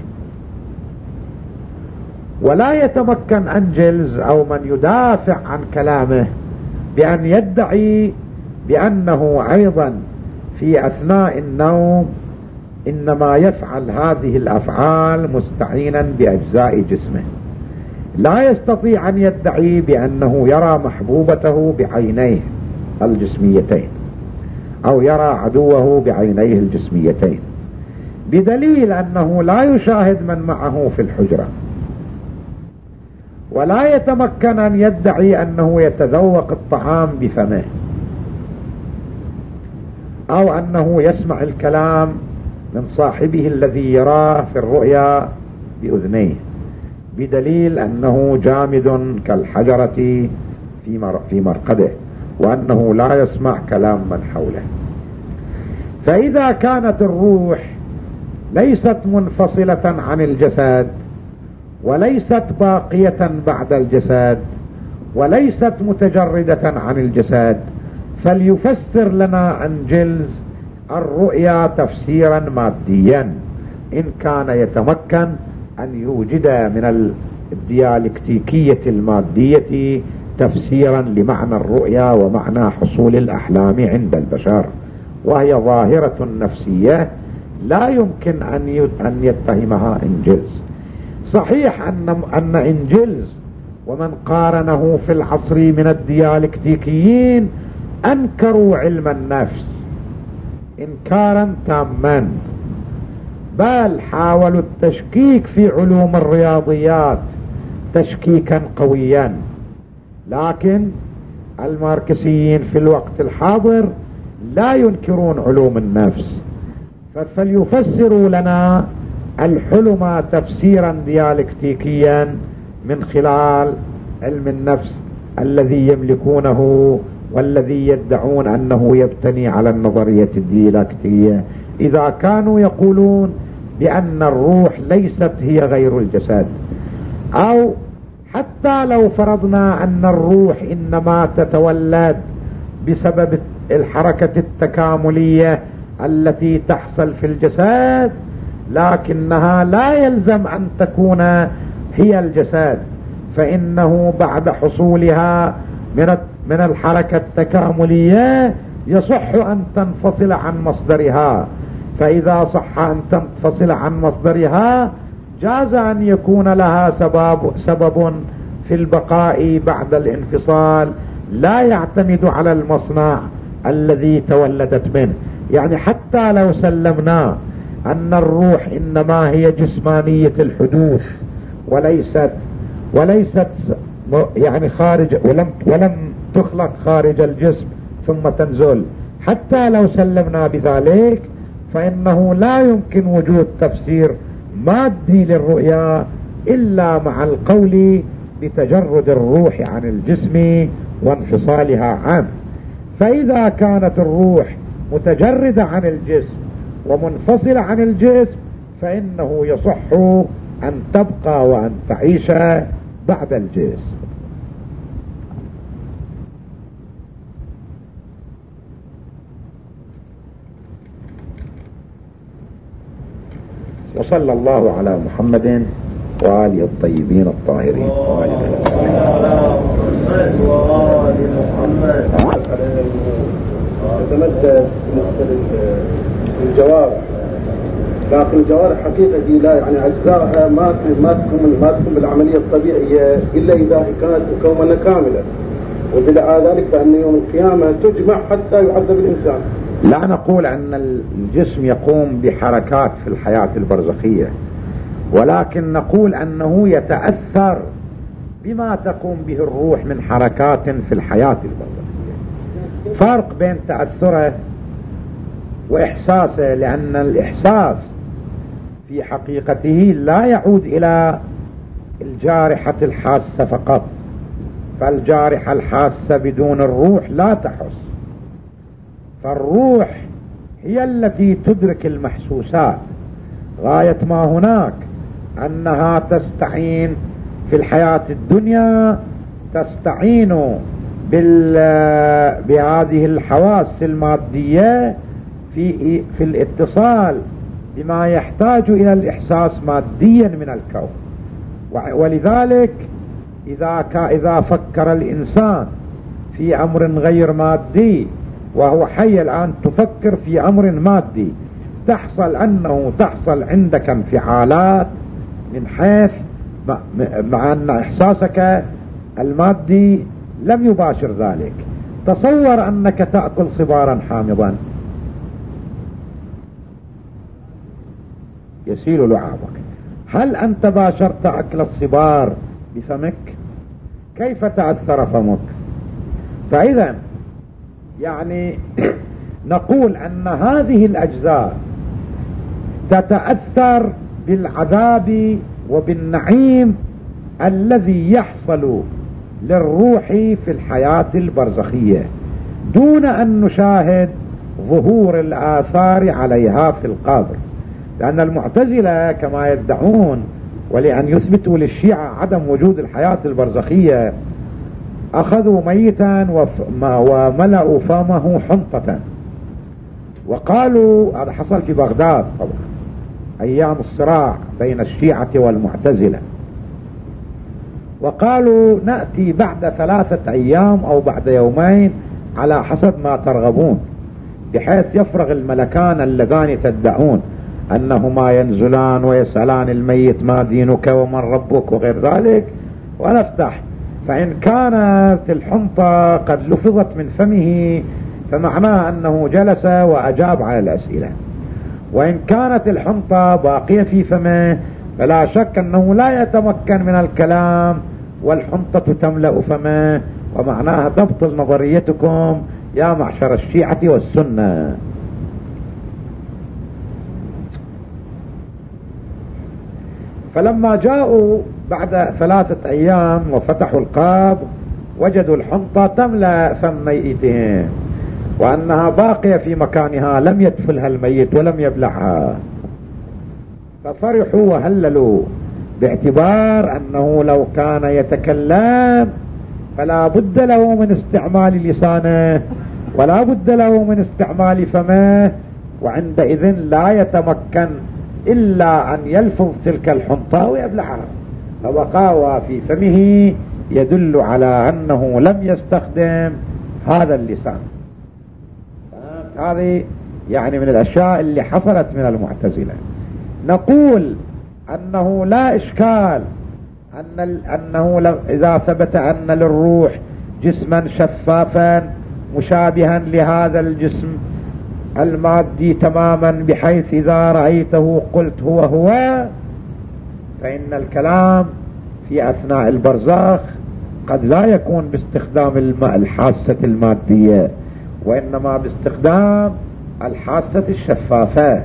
ولا يتمكن أنجيلز أو من يدافع عن كلامه بأن يدعي بأنه أيضا في أثناء النوم إنما يفعل هذه الأفعال مستعينا بأجزاء جسمه، لا يستطيع أن يدعي بأنه يرى محبوبته بعينيه الجسميتين أو يرى عدوه بعينيه الجسميتين، بدليل أنه لا يشاهد من معه في الحجرة، ولا يتمكن أن يدعي أنه يتذوق الطعام بفمه أو أنه يسمع الكلام من صاحبه الذي يراه في الرؤيا بأذنيه، بدليل أنه جامد كالحجرة في مرقده، وأنه لا يسمع كلام من حوله. فإذا كانت الروح ليست منفصلة عن الجسد، وليست باقية بعد الجسد، وليست متجردة عن الجسد، فليفسر لنا أنجلز الرؤيا تفسيرا ماديا إن كان يتمكن أن يوجد من الديالكتيكية المادية تفسيرا لمعنى الرؤيا ومعنى حصول الأحلام عند البشر، وهي ظاهرة نفسية لا يمكن أن يتهمها إنجلز. صحيح أن إنجلز ومن قارنه في العصر من الديالكتيكيين أنكروا علم النفس إنكارا تاما، بل حاولوا التشكيك في علوم الرياضيات تشكيكا قويا، لكن الماركسيين في الوقت الحاضر لا ينكرون علوم النفس، فليفسروا لنا الحلم تفسيرا ديالكتيكيا من خلال علم النفس الذي يملكونه والذي يدعون أنه يبتني على النظرية الديالكتية، إذا كانوا يقولون بأن الروح ليست هي غير الجسد، أو حتى لو فرضنا أن الروح إنما تتولد بسبب الحركة التكاملية التي تحصل في الجسد، لكنها لا يلزم أن تكون هي الجسد، فإنه بعد حصولها من الحركة التكاملية يصح أن تنفصل عن مصدرها، فإذا صح أن تنفصل عن مصدرها جاز أن يكون لها سبب في البقاء بعد الانفصال لا يعتمد على المصنع الذي تولدت منه. يعني حتى لو سلمنا أن الروح إنما هي جسمانية الحدوث وليست يعني خارج ولم تخلق خارج الجسم ثم تنزل، حتى لو سلمنا بذلك فإنه لا يمكن وجود تفسير مادي للرؤيا إلا مع القول بتجرد الروح عن الجسم وانفصالها عنه. فإذا كانت الروح متجردة عن الجسم ومنفصلة عن الجسم فإنه يصح أن تبقى وأن تعيش بعد الجسم. وصلى الله على محمد وآله الطيبين الطاهرين تمثل الجوارح، لكن الجوارح حقيقة دي لا يعني أجزائها ما تكون بالعملية الطبيعية إلا إذا كانت مكونة كاملة، وبدعاء ذلك فإن يوم القيامة تجمع حتى يعذب الإنسان. لا نقول أن الجسم يقوم بحركات في الحياة البرزخية، ولكن نقول أنه يتأثر بما تقوم به الروح من حركات في الحياة البرزخية. فرق بين تأثره وإحساسه، لأن الإحساس في حقيقته لا يعود إلى الجارحة الحاسة فقط، فالجارحة الحاسة بدون الروح لا تحس، فالروح هي التي تدرك المحسوسات. غاية ما هناك أنها تستعين في الحياة الدنيا، تستعين بهذه الحواس المادية في الاتصال بما يحتاج إلى الإحساس ماديا من الكون. ولذلك إذا فكر الإنسان في أمر غير مادي وهو حي الآن تفكر في أمر مادي، تحصل عندك انفعالات من حيث مع أن إحساسك المادي لم يباشر ذلك. تصور أنك تأكل صبارا حامضا يسيل لعابك، هل أنت باشرت أكل الصبار بفمك؟ كيف تأثر فمك؟ فإذا يعني نقول أن هذه الأجزاء تتأثر بالعذاب وبالنعيم الذي يحصل للروح في الحياة البرزخية دون أن نشاهد ظهور الآثار عليها في القبر. لأن المعتزلة كما يدعون ولأن يثبتوا للشيعة عدم وجود الحياة البرزخية أخذوا ميتا وملأوا فمه حنطة، وقالوا هذا حصل في بغداد طبعا أيام الصراع بين الشيعة والمعتزلة، وقالوا نأتي بعد 3 أيام أو بعد يومين على حسب ما ترغبون، بحيث يفرغ الملكان اللذان تدعون أنهما ينزلان ويسألان الميت ما دينك ومن ربك وغير ذلك ونفتح. فإن كانت الحنطة قد لفظت من فمه فمعناه أنه جلس وأجاب على الأسئلة، وإن كانت الحنطة باقية في فمه فلا شك أنه لا يتمكن من الكلام والحنطة تملأ فمه، ومعناها تبطل نظريتكم يا معشر الشيعة والسنة. فلما جاءوا بعد 3 أيام وفتحوا القاب وجدوا الحنطة تملأ فم ميتهم وأنها باقية في مكانها لم يدفلها الميت ولم يبلعها، ففرحوا وهللوا باعتبار أنه لو كان يتكلم فلا بد له من استعمال لسانه ولا بد له من استعمال فمه، وعندئذ لا يتمكن إلا أن يلفظ تلك الحنطة ويبلعها، فبقاها في فمه يدل على أنه لم يستخدم هذا اللسان. هذه يعني من الأشياء اللي حصلت من المعتزلة. نقول أنه لا إشكال أنه إذا ثبت أن للروح جسما شفافا مشابها لهذا الجسم المادي تماما بحيث إذا رأيته قلت هو هو، فإن الكلام في أثناء البرزخ قد لا يكون باستخدام الحاسة المادية وإنما باستخدام الحاسة الشفافة.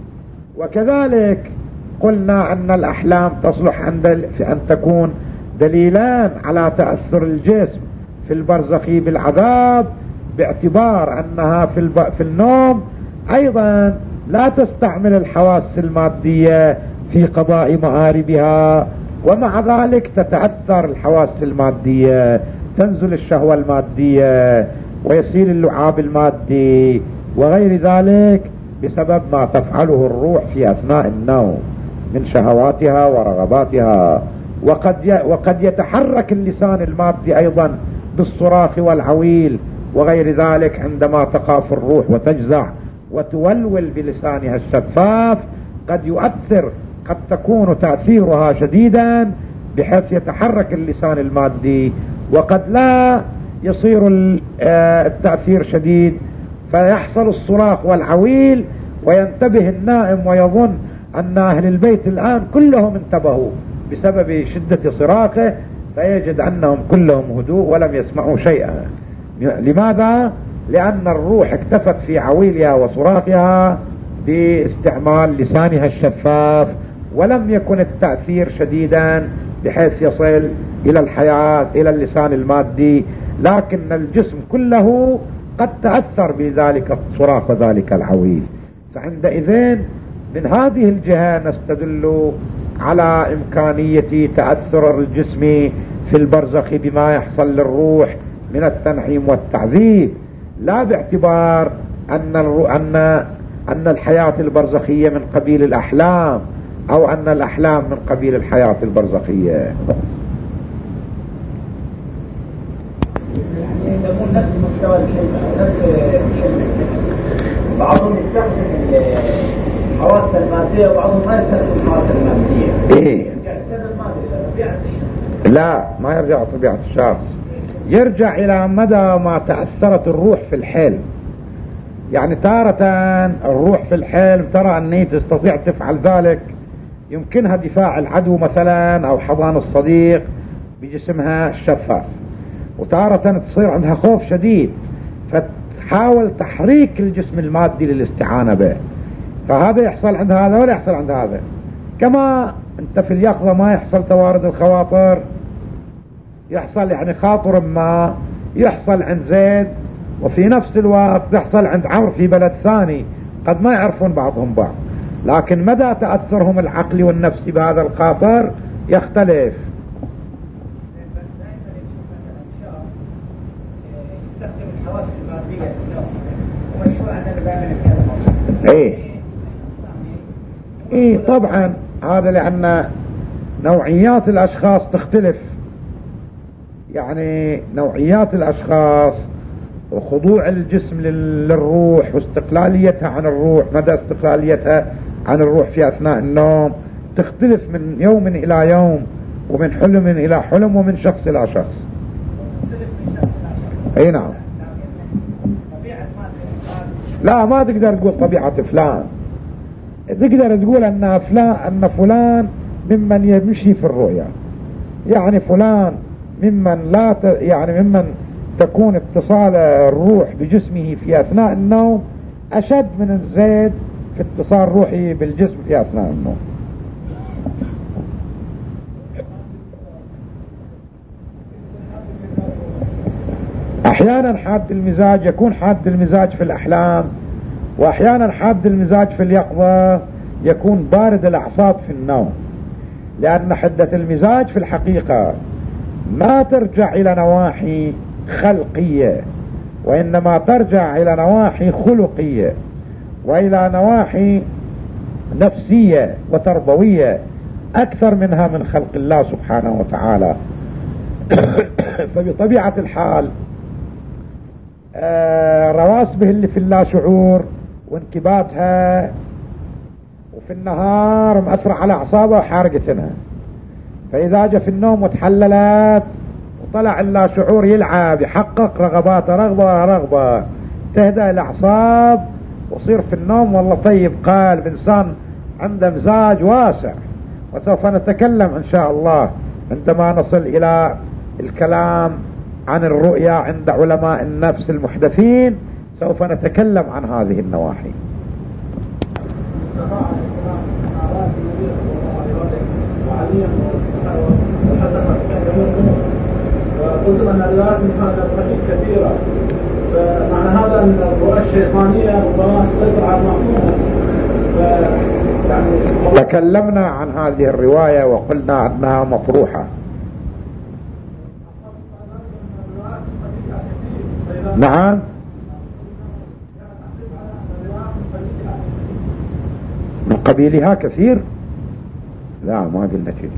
وكذلك قلنا أن الأحلام تصلح في أن تكون دليلان على تأثر الجسم في البرزخ بالعذاب، باعتبار أنها في النوم أيضا لا تستعمل الحواس المادية في قضاء مآربها، ومع ذلك تتأثر الحواس المادية، تنزل الشهوة المادية ويسيل اللعاب المادي وغير ذلك بسبب ما تفعله الروح في أثناء النوم من شهواتها ورغباتها. وقد يتحرك اللسان المادي أيضا بالصراخ والعويل وغير ذلك عندما تخاف الروح وتجزع وتولول بلسانها الشفاف، قد يؤثر، قد تكون تأثيرها شديدا بحيث يتحرك اللسان المادي، وقد لا يصير التأثير شديد فيحصل الصراخ والعويل وينتبه النائم ويظن أن أهل البيت الآن كلهم انتبهوا بسبب شدة صراخه، فيجد أنهم كلهم هدوء ولم يسمعوا شيئا. لماذا؟ لأن الروح اكتفت في عويلها وصراخها باستعمال لسانها الشفاف، ولم يكن التأثير شديدا بحيث يصل إلى الحياة إلى اللسان المادي، لكن الجسم كله قد تأثر بذلك الصراخ وذلك العويل. فعندئذ من هذه الجهة نستدل على إمكانية تأثر الجسم في البرزخ بما يحصل للروح من التنعيم والتعذيب، لا باعتبار أن الحياة البرزخية من قبيل الأحلام أو أن الأحلام من قبيل الحياة البرزخية. يعني يكون نفس مستوى الكلمة نفس الكلمة. بعضهم يستخدم الحواس المادية وبعضهم ما يستخدم الحواس المادية. إيه؟ السبب ما إلى طبيعة الشخص. لا، ما يرجع طبيعة الشخص، يرجع إلى مدى ما تأثرت الروح في الحلم. يعني تارة الروح في الحلم ترى أنها تستطيع تفعل ذلك، يمكنها دفاع العدو مثلا أو حضان الصديق بجسمها الشفاف، وتارة تصير عندها خوف شديد فتحاول تحريك الجسم المادي للاستعانة به، فهذا يحصل عند هذا ولا يحصل عند هذا. كما انت في اليقظة ما يحصل توارد الخواطر، يحصل يعني خاطر ما يحصل عند زيد وفي نفس الوقت يحصل عند عمرو في بلد ثاني، قد ما يعرفون بعضهم بعض، لكن مدى تأثرهم العقلي والنفسي بهذا الخاطر يختلف. ايه طبعا، هذا لأن نوعيات الأشخاص تختلف، يعني نوعيات الأشخاص وخضوع الجسم للروح واستقلاليتها عن الروح، مدى استقلاليتها عن الروح في أثناء النوم تختلف من يوم إلى يوم ومن حلم إلى حلم ومن شخص إلى شخص. اي نعم. لا، ما تقدر تقول طبيعة فلان، تقدر تقول أن فلان ممن يمشي في الرؤيا، يعني فلان ممن ممن تكون اتصال الروح بجسمه في أثناء النوم أشد من الزيد في اتصال روحه بالجسم في أثناء النوم. أحيانا حاد المزاج يكون حاد المزاج في الأحلام، وأحيانا حاد المزاج في اليقظة يكون بارد الأعصاب في النوم، لأن حدة المزاج في الحقيقة ما ترجع إلى نواحي خلقية، وإنما ترجع إلى نواحي خلقية وإلى نواحي نفسية وتربوية أكثر منها من خلق الله سبحانه وتعالى. فبطبيعة الحال رواسبه اللي في اللا شعور وانكباتها وفي النهار مأثرة على أعصابها وحارقتنا، فإذا جاء في النوم وتحللت وطلع اللا شعور يلعب يحقق رغباته رغبة رغبة، تهدأ الأعصاب وصير في النوم والله طيب قلب إنسان عنده مزاج واسع. وسوف نتكلم إن شاء الله عندما نصل إلى الكلام عن الرؤيا عند علماء النفس المحدثين، سوف نتكلم عن هذه النواحي. قلت أن الروايات من هذا القبيل كثيرة، فمعنى هذا أن الرؤى الشيطانية ربما تسيطر على المعصومة. تكلمنا عن هذه الرواية وقلنا أنها مطروحة. نعم، من قبيلها كثير، لا ما قلنا كذا،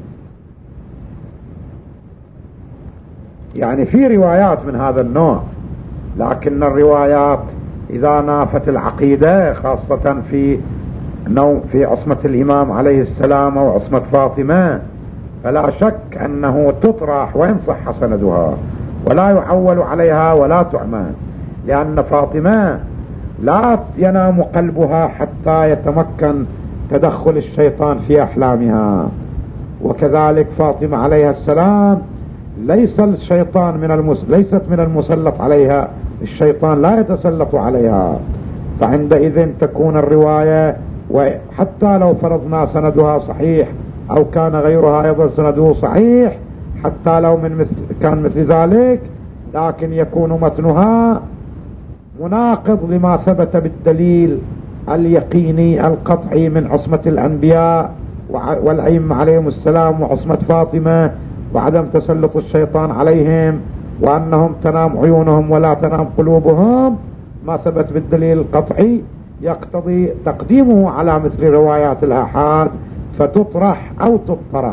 يعني في روايات من هذا النوع، لكن الروايات إذا نافت العقيدة خاصة في عصمة الإمام عليه السلام أو عصمة فاطمة فلا شك أنه تطرح وإن صح سندها ولا يعول عليها ولا تعمل، لأن فاطمة لا ينام قلبها حتى يتمكن تدخل الشيطان في أحلامها، وكذلك فاطمة عليها السلام ليس الشيطان ليست من المسلط عليها، الشيطان لا يتسلط عليها، فعندئذ تكون الرواية وحتى لو فرضنا سندها صحيح أو كان غيرها أيضا سنده صحيح، حتى لو كان مثل ذلك، لكن يكون متنها مناقض لما ثبت بالدليل اليقيني القطعي من عصمة الأنبياء والأئمة عليهم السلام وعصمة فاطمة وعدم تسلط الشيطان عليهم، وأنهم تنام عيونهم ولا تنام قلوبهم. ما ثبت بالدليل القطعي يقتضي تقديمه على مثل روايات الآحاد فتطرح أو تطرح.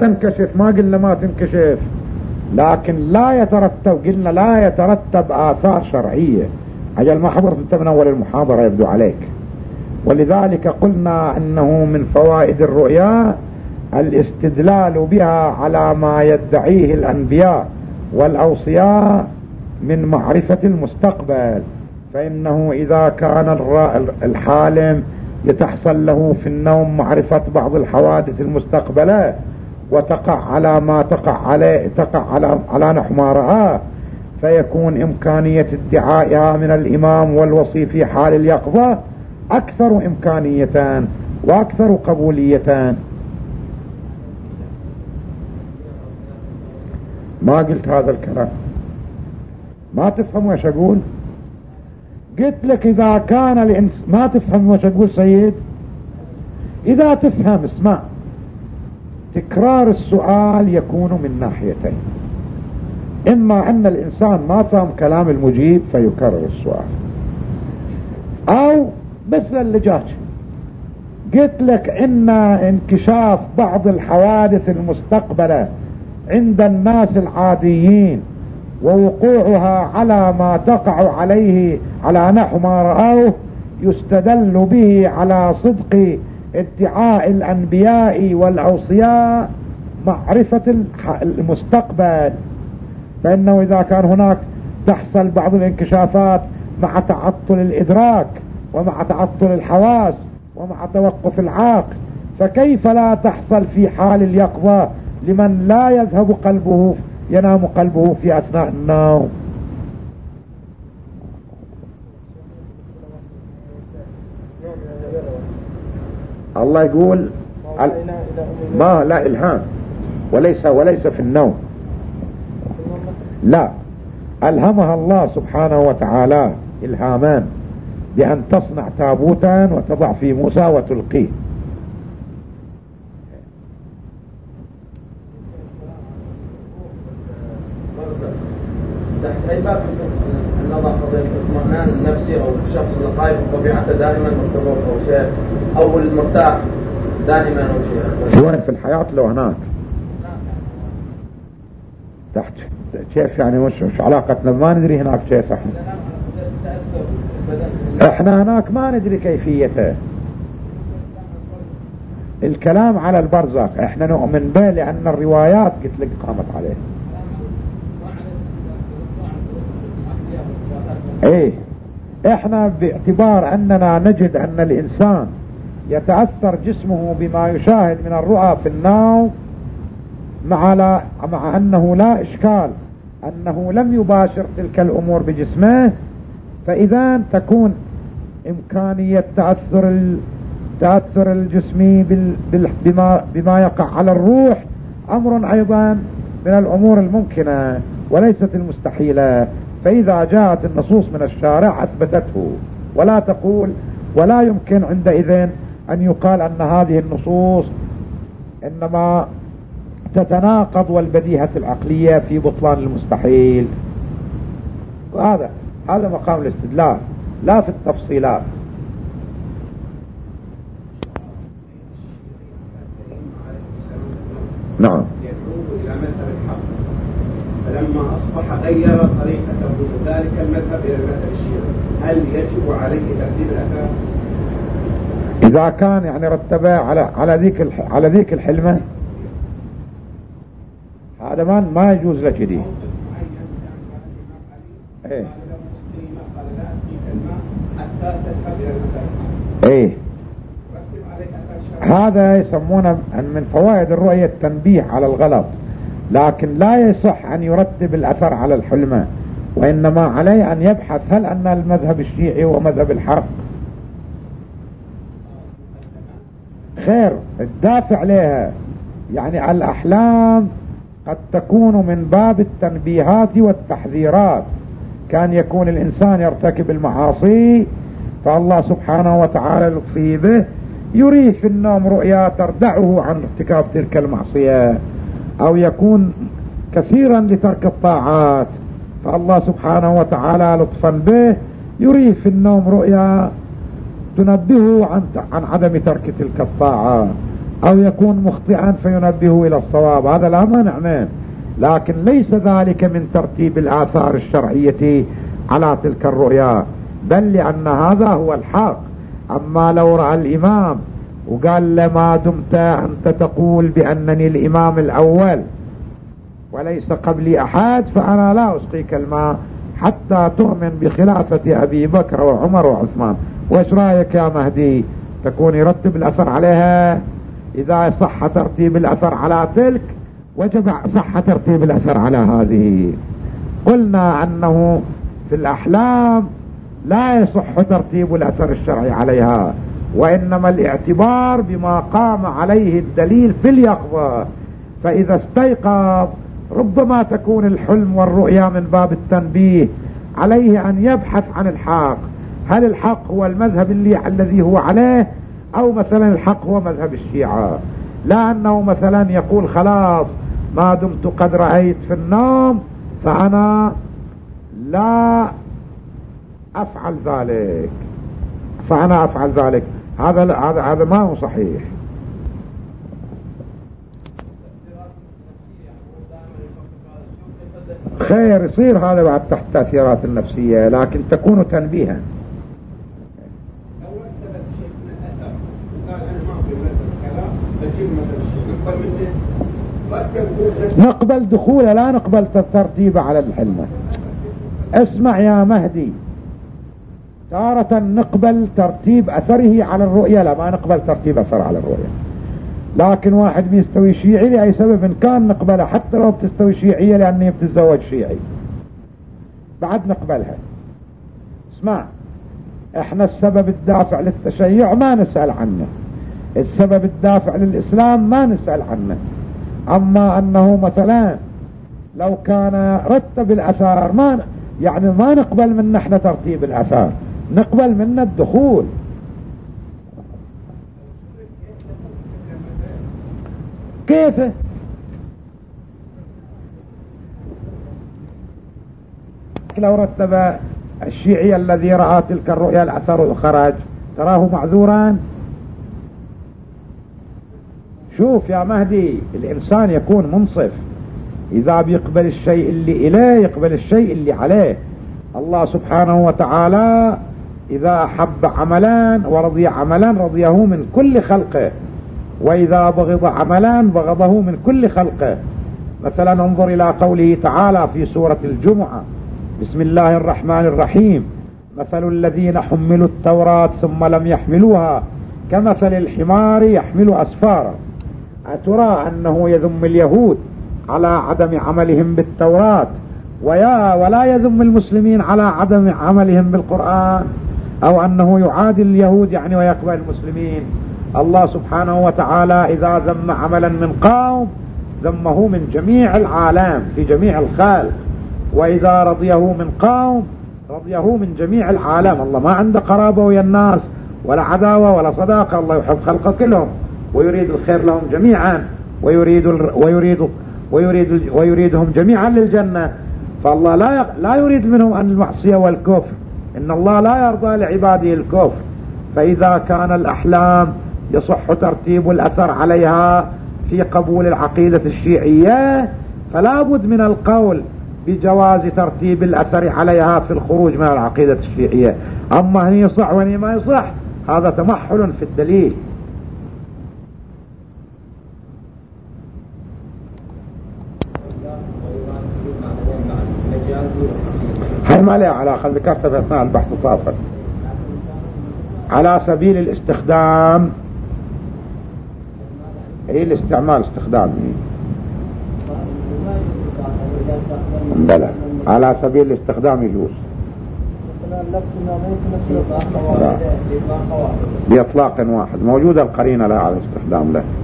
تنكشف، ما قلنا ما تنكشف، لكن لا يترتب، قلنا لا يترتب آثار شرعية. أجل ما حضرت أنت من أول المحاضرة يبدو عليك. ولذلك قلنا أنه من فوائد الرؤيا الاستدلال بها على ما يدعيه الأنبياء والأوصياء من معرفة المستقبل. فإنه إذا كان الحالم يتحصل له في النوم معرفة بعض الحوادث المستقبلة وتقع على ما تقع عليه، تقع على نحو ما رآه، فيكون إمكانية ادعائها من الإمام والوصي في حال اليقظة أكثر إمكانية وأكثر قبولية. ما قلت هذا الكلام، ما تفهم وش أقول. قلت لك إذا كان ما تفهم وش أقول سيد. إذا تفهم اسمع، تكرار السؤال يكون من ناحيتين: إما أن الإنسان ما فهم كلام المجيب فيكرر السؤال، أو مثل اللي جاك قلت لك إن انكشاف بعض الحوادث المستقبلة عند الناس العاديين ووقوعها على ما تقع عليه على نحو ما رأوه يستدل به على صدق ادعاء الأنبياء والأوصياء معرفة المستقبل. فإنه إذا كان هناك تحصل بعض الانكشافات مع تعطل الإدراك ومع تعطل الحواس ومع توقف العقل، فكيف لا تحصل في حال اليقظة لمن لا يذهب قلبه، ينام قلبه في أثناء النوم؟ الله يقول ما لا إلهام، وليس في النوم، لا، ألهمها الله سبحانه وتعالى إلهامان بأن تصنع تابوتا وتضع في موسى وتلقيه. تحت أي باب النظر قضية الاطمئنان النفسي أو الشخص اللي خايف طبيعته دائما مرتبط أو شيء، أو المرتاح دائما أو شيء؟ وين في الحياة لو هناك تحت كيف يعني؟ مش علاقتنا، ما ندري هناك كيف. احنا هناك ما ندري كيفيته. الكلام على البرزخ احنا نؤمن به لأن الروايات قلت لك قامت عليه. ايه، احنا باعتبار اننا نجد ان الانسان يتأثر جسمه بما يشاهد من الرؤى في النوم، مع انه لا اشكال انه لم يباشر تلك الامور بجسمه، فاذا تكون امكانية تأثر الجسمي بما يقع على الروح امر ايضا من الامور الممكنة وليست المستحيلة. فإذا جاءت النصوص من الشارع أثبتته، ولا يمكن عندئذ أن يقال أن هذه النصوص إنما تتناقض والبديهة العقلية في بطلان المستحيل. هذا مقام الاستدلال لا في التفصيلات. نعم. فلما أصبح غير طريقته من ذلك المذهب إلى المذهب الشيعي، هل يجب عليه ترتيب الأثار؟ إذا كان يعني رتبه على ذيك الحلمة، هذا ما يجوز لك دي. ايه ايه، هذا يسمونه من فوائد الرؤية التنبيه على الغلط، لكن لا يصح أن يرتب الأثر على الحلمة، وإنما عليه أن يبحث هل أن المذهب الشيعي هو مذهب الحق. خير، الدافع لها يعني الأحلام قد تكون من باب التنبيهات والتحذيرات. كان يكون الإنسان يرتكب المعاصي فالله سبحانه وتعالى لطفه به يريه في النوم رؤيا تردعه عن ارتكاب تلك المعصية، أو يكون كثيرا لترك الطاعات فالله سبحانه وتعالى لطفا به يريه في النوم رؤيا تنبهه عن عدم ترك تلك الطاعة، أو يكون مخطئا فينبهه إلى الصواب، هذا لا مانع منه، لكن ليس ذلك من ترتيب الآثار الشرعية على تلك الرؤيا، بل لأن هذا هو الحق. أما لو رأى الإمام وقال لما دمت أنت تقول بأنني الإمام الأول وليس قبلي أحد فأنا لا أسقيك الماء حتى تؤمن بخلافة أبي بكر وعمر وعثمان، وإيش رأيك يا مهدي؟ تكون يرتب الأثر عليها. إذا صح ترتيب الأثر على تلك وجب صح ترتيب الأثر على هذه. قلنا أنه في الأحلام لا يصح ترتيب الأثر الشرعي عليها، وإنما الاعتبار بما قام عليه الدليل في اليقظة. فإذا استيقظ ربما تكون الحلم والرؤيا من باب التنبيه، عليه أن يبحث عن الحق، هل الحق هو المذهب الذي هو عليه، أو مثلا الحق هو مذهب الشيعة، لا أنه مثلا يقول خلاص ما دمت قد رأيت في النوم فأنا لا أفعل ذلك، هذا ما هو صحيح. خير يصير هذا بعد تحت التأثيرات النفسية، لكن تكون تنبيها. نقبل دخوله لا نقبل ترتيبه على الحلمة. اسمع يا مهدي، تارة نقبل ترتيب أثره على الرؤية، لا ما نقبل ترتيب أثر على الرؤية. لكن واحد بيستوي شيعي لأي سبب إن كان نقبله، حتى لو بتستوي شيعية لأنه بتتزوج شيعي بعد نقبلها. اسمع، احنا السبب الدافع للتشيع ما نسأل عنه، السبب الدافع للإسلام ما نسأل عنه. أما أنه مثلا لو كان رتب الأثار ما نقبل من احنا ترتيب الأثار، نقبل منا الدخول. كيف؟ لو رتب الشيعي الذي رأى تلك الرؤيا الأثر وخرج تراه معذورا؟ شوف يا مهدي، الإنسان يكون منصف، إذا بيقبل الشيء اللي إليه يقبل الشيء اللي عليه. الله سبحانه وتعالى إذا أحب عملا ورضي عملا رضيه من كل خلقه، وإذا بغض عملا بغضه من كل خلقه. مثلا انظر إلى قوله تعالى في سورة الجمعة: بسم الله الرحمن الرحيم، مثل الذين حملوا التوراة ثم لم يحملوها كمثل الحمار يحمل أسفارا. أترى أنه يذم اليهود على عدم عملهم بالتوراة ولا يذم المسلمين على عدم عملهم بالقرآن، أو أنه يعادل اليهود يعني ويقبل المسلمين؟ الله سبحانه وتعالى إذا ذم عملا من قوم ذمه من جميع العالم في جميع الخلق، وإذا رضيه من قوم رضيه من جميع العالم. الله ما عنده قرابة ويا الناس ولا عداوة ولا صداقة، الله يحب خلقه كلهم ويريد الخير لهم جميعا ويريدهم جميعا للجنة. فالله لا يريد منهم أن المعصية والكفر، إن الله لا يرضى لعباده الكفر. فإذا كان الأحلام يصح ترتيب الأثر عليها في قبول العقيدة الشيعية، فلا بد من القول بجواز ترتيب الأثر عليها في الخروج من العقيدة الشيعية. أما هي يصح وهي ما يصح هذا تمحل في الدليل. هاي ما لها علاقة، ذكرت في أثناء البحث صافر على سبيل الاستخدام. ايه الاستعمال استخدامي بلى على سبيل الاستخدام يجوز بإطلاق واحد، موجودة القرينة لا على الاستخدام له.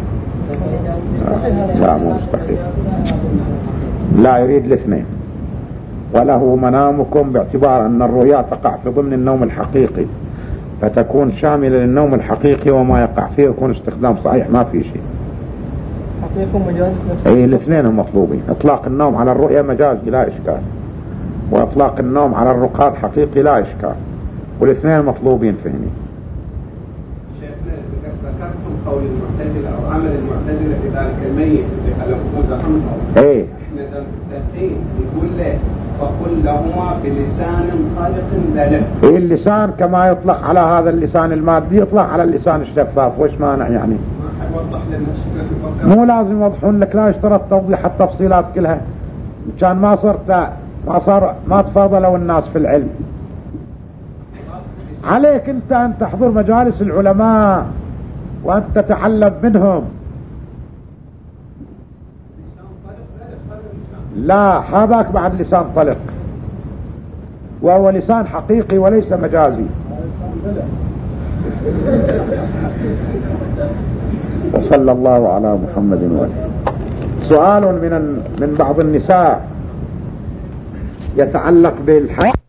لا مو مستحيل، لا يريد الاثنين. وله منامكم باعتبار أن الرؤيا تقع في ضمن النوم الحقيقي، فتكون شاملة للنوم الحقيقي وما يقع فيه يكون استخدام صحيح ما في شيء. اي الاثنين هم مطلوبين، اطلاق النوم على الرؤيا مجازي لا اشكال، واطلاق النوم على الرقاد حقيقي لا اشكال، والاثنين مطلوبين فهمي. شيخنا ذكرتم قول المعتزلة عمل المعتزلة في ذلك الميت اللي خلقوه ده أمر. ايه احنا دقيق يقول له فقل لهما بلسان خالق ذلك. ايه اللسان كما يطلق على هذا اللسان المادي يطلق على اللسان الشفاف، وش مانع يعني؟ ما حيوضح لنا الشكل. مو لازم يوضحون لك، لا يشترط توضيح التفصيلات كلها، كان ما تفاضلوا الناس في العلم. عليك انت ان تحضر مجالس العلماء وان تتعلم منهم. لا هذاك بعد لسان طلق، وهو لسان حقيقي وليس مجازي. وصلى الله على محمد وآله. سؤال من بعض النساء يتعلق بالحياة.